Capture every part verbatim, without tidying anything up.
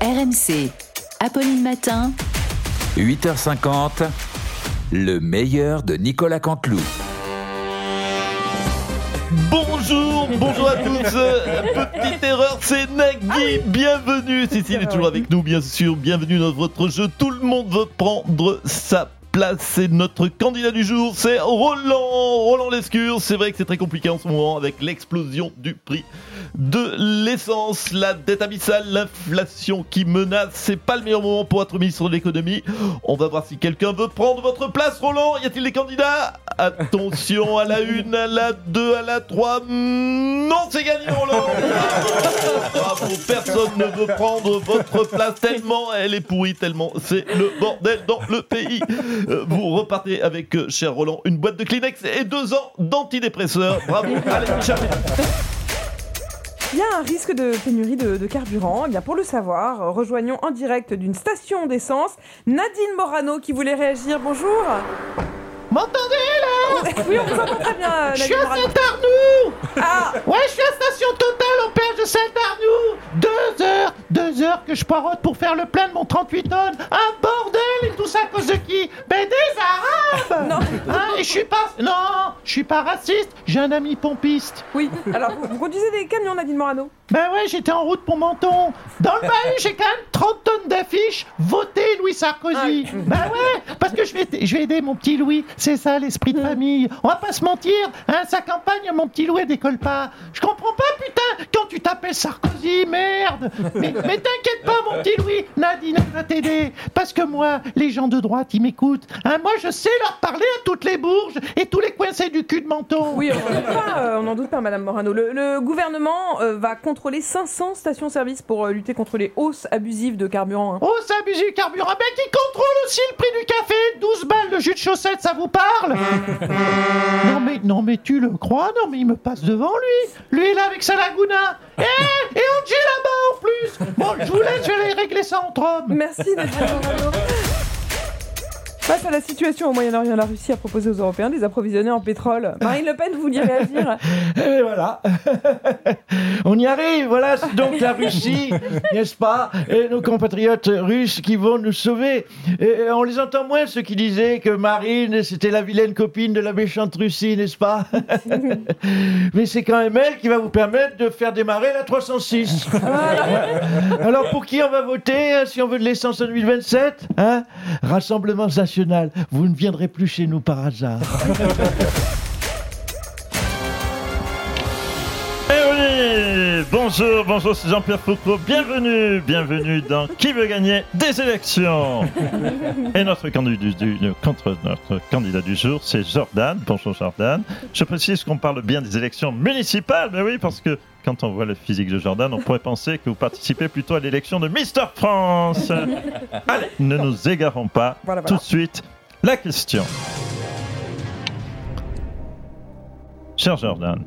R M C, Apolline Matin, huit heures cinquante, le meilleur de Nicolas Canteloup. Bonjour, bonjour à tous. Petite erreur, c'est Nagui. Bienvenue. Cécile est toujours avec nous, bien sûr. Bienvenue dans votre jeu. Tout le monde veut prendre sa place. C'est notre candidat du jour, c'est Roland. Roland Lescure. C'est vrai que c'est très compliqué en ce moment avec l'explosion du prix de l'essence, la dette abyssale, l'inflation qui menace. C'est pas le meilleur moment pour être ministre de l'économie. On va voir si quelqu'un veut prendre votre place. Roland, y a-t-il des candidats? Attention, à la une, à la deux, à la trois. Non, c'est gagné, Roland. Bravo, personne ne veut prendre votre place tellement elle est pourrie, tellement c'est le bordel dans le pays. Vous repartez avec, euh, cher Roland, une boîte de Kleenex et deux ans d'antidépresseurs. Bravo, allez, ciao. Il y a un risque de pénurie de, de carburant. Eh bien, pour le savoir, rejoignons en direct d'une station d'essence Nadine Morano qui voulait réagir. Bonjour. M'entendez là? Oui, on vous entend très bien, Nadine Je suis à Morano. Saint-Arnoux. Ah, Ouais, je suis à Station Total au péage de Saint-Arnoux. Deux heures, deux heures que je poirote pour faire le plein de mon trente-huit tonnes. Un bordel, et tout ça à cause de qui? Ben des Arabes. non. Hein, et je suis pas... Non, je suis pas raciste, j'ai un ami pompiste. Oui, alors vous, vous conduisez des camions, Nadine Morano? Ben ouais, j'étais en route pour Menton. Dans le bahut, j'ai quand même trente tonnes d'affiches. Votez Louis Sarkozy. Ah. Ben ouais, parce que je vais, je vais aider mon petit Louis. C'est ça, l'esprit de famille. On va pas se mentir, hein, sa campagne, mon petit Louis, elle décolle pas. Je comprends pas, putain, quand tu t'appelles Sarkozy, merde. Mais, mais t'inquiète pas, mon petit Louis, Nadine elle va t'aider. Parce que moi, les gens de droite, ils m'écoutent. Hein, moi, je sais leur parler à toutes les bourges et tous les coincés du cul de Menton. Oui, on n'en doute pas, euh, on n'en doute pas, Madame Morano. Le, le gouvernement euh, va contrôler cinq cents stations-service pour euh, lutter contre les hausses abusives de carburant. Hein. Oh, c'est abusé du carburant. Ben, qui contrôle aussi le prix du café? douze balles le jus de chaussette, ça vous parle? Non, mais, non, mais tu le crois? Non, mais il me passe devant, lui. Lui, il est avec sa Laguna. Eh, et Angie là-bas, en plus. Bon, je vous laisse, je vais aller régler ça entre hommes. Merci, Nadine Morano. Face à la situation au Moyen-Orient, la Russie a proposé aux Européens de les approvisionner en pétrole. Marine Le Pen, vous vouliez réagir? Et voilà, on y arrive, voilà, c'est donc la Russie, n'est-ce pas, et nos compatriotes russes qui vont nous sauver. Et on les entend moins, ceux qui disaient que Marine, c'était la vilaine copine de la méchante Russie, n'est-ce pas? Mais c'est quand même elle qui va vous permettre de faire démarrer la trois cent six. Alors pour qui on va voter, hein, si on veut de l'essence en deux mille vingt-sept, hein? Rassemblement national. Vous ne viendrez plus chez nous par hasard. Eh oui, bonjour, bonjour, c'est Jean-Pierre Foucault. Bienvenue, bienvenue dans Qui veut gagner des élections. Et notre candidat du, du, contre notre candidat du jour, c'est Jordan. Bonjour Jordan. Je précise qu'on parle bien des élections municipales, mais oui, parce que quand on voit le physique de Jordan, on pourrait penser que vous participez plutôt à l'élection de Mister France. Allez, ne nous égarons pas. Voilà, voilà. Tout de suite, la question. Cher Jordan,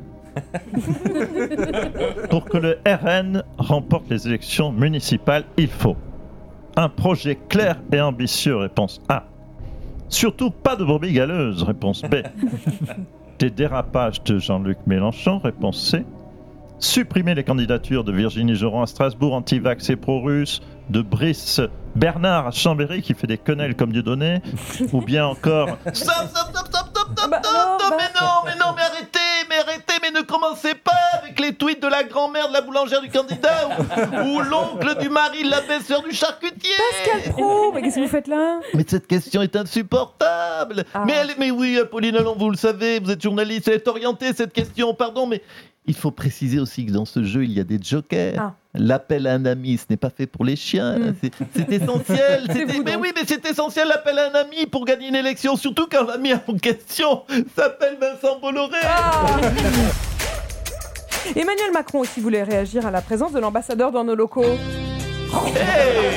pour que le R N remporte les élections municipales, il faut un projet clair et ambitieux, réponse A. Surtout pas de brebis galeuses, réponse B. Des dérapages de Jean-Luc Mélenchon, réponse C. Supprimer les candidatures de Virginie Joron à Strasbourg, anti-vax et pro-russe, de Brice Bernard à Chambéry qui fait des quenelles comme Dieudonné, ou bien encore stop, stop, stop, stop, stop, stop, Bah, stop, non, stop, bah. mais non, mais non, mais arrêtez, mais arrêtez, mais ne commencez pas avec les tweets de la grand-mère de la boulangère du candidat ou, ou l'oncle du mari de la belle-sœur du charcutier. Pascal Pro, mais qu'est-ce que vous faites là? Mais cette question est insupportable. Ah. Mais, elle, mais oui, Apolline Allon, vous le savez, vous êtes journaliste, elle est orientée cette question, pardon, mais il faut préciser aussi que dans ce jeu, il y a des jokers. Ah. L'appel à un ami, ce n'est pas fait pour les chiens. Mm. C'est, c'est essentiel. C'est C'était- vous, mais donc. oui, mais c'est essentiel l'appel à un ami pour gagner une élection, surtout quand l'ami en question s'appelle Vincent Bolloré. Ah. Emmanuel Macron aussi voulait réagir à la présence de l'ambassadeur dans nos locaux. Hey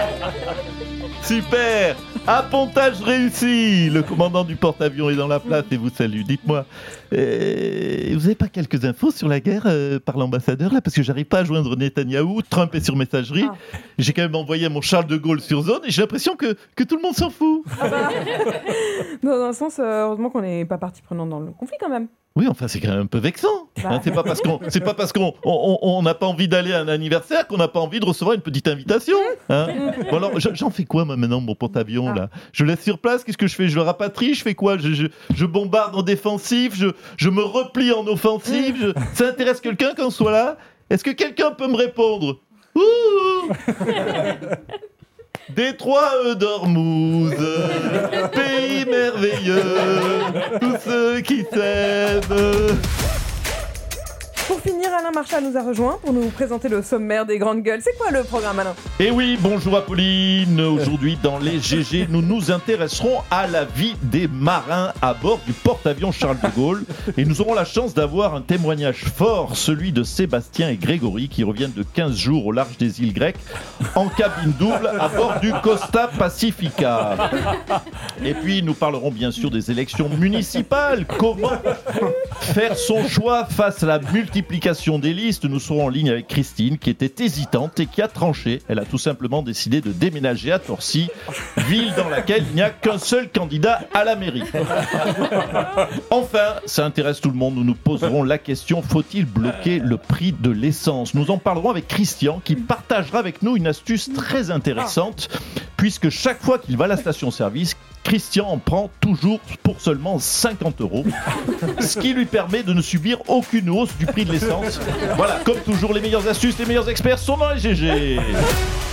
Super. Appontage réussi. Le commandant du porte-avions est dans la place et vous salue. Dites-moi, euh, vous n'avez pas quelques infos sur la guerre euh, par l'ambassadeur là? Parce que j'arrive pas à joindre Netanyahou. Trump est sur messagerie. Ah. J'ai quand même envoyé mon Charles de Gaulle sur zone et j'ai l'impression que, que tout le monde s'en fout. Dans un sens, euh, heureusement qu'on n'est pas partie prenante dans le conflit quand même. Oui, enfin, c'est quand même un peu vexant. Bah. Hein, c'est pas parce qu'on, c'est pas parce qu'on on, on n'a pas envie d'aller à un anniversaire qu'on n'a pas envie de recevoir une petite invitation. Hein. Bon alors, je- j'en fais quoi moi maintenant, mon porte-avions là? Je le laisse sur place. Qu'est-ce que je fais? Je le rapatrie? Je fais quoi? je, je, je bombarde en défensif? Je, je me replie en offensif? je... Ça intéresse quelqu'un qu'on soit là? Est-ce que quelqu'un peut me répondre? Ouh Détroit euh, d'Ormuz, pays merveilleux, tous ceux qui s'aiment. Pour finir, Alain Marchal nous a rejoint pour nous présenter le sommaire des grandes gueules. C'est quoi le programme, Alain? Et oui, bonjour Apolline. Aujourd'hui, dans les G G, nous nous intéresserons à la vie des marins à bord du porte-avions Charles de Gaulle. Et nous aurons la chance d'avoir un témoignage fort, celui de Sébastien et Grégory, qui reviennent de quinze jours au large des îles grecques, en cabine double à bord du Costa Pacifica. Et puis, nous parlerons bien sûr des élections municipales. Comment faire son choix face à la multiplication des listes? Nous serons en ligne avec Christine, qui était hésitante et qui a tranché. Elle a tout simplement décidé de déménager à Torcy, ville dans laquelle il n'y a qu'un seul candidat à la mairie. Enfin, ça intéresse tout le monde. Nous nous poserons la question: faut-il bloquer le prix de l'essence? Nous en parlerons avec Christian, qui partagera avec nous une astuce très intéressante, puisque chaque fois qu'il va à la station-service, Christian en prend toujours pour seulement cinquante euros, ce qui lui permet de ne subir aucune hausse du prix de l'essence. Voilà, comme toujours, les meilleures astuces, les meilleurs experts sont dans les G G.